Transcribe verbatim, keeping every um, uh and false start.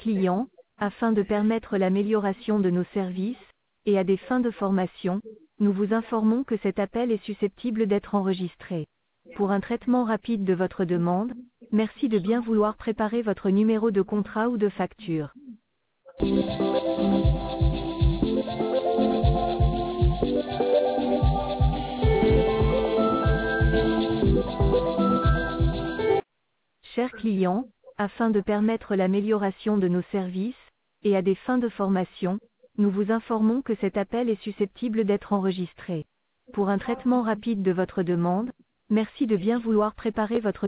clients, afin de permettre l'amélioration de nos services, et à des fins de formation, nous vous informons que cet appel est susceptible d'être enregistré. Pour un traitement rapide de votre demande, merci de bien vouloir préparer votre numéro de contrat ou de facture. Chers clients, afin de permettre l'amélioration de nos services, et à des fins de formation, nous vous informons que cet appel est susceptible d'être enregistré. Pour un traitement rapide de votre demande, merci de bien vouloir préparer votre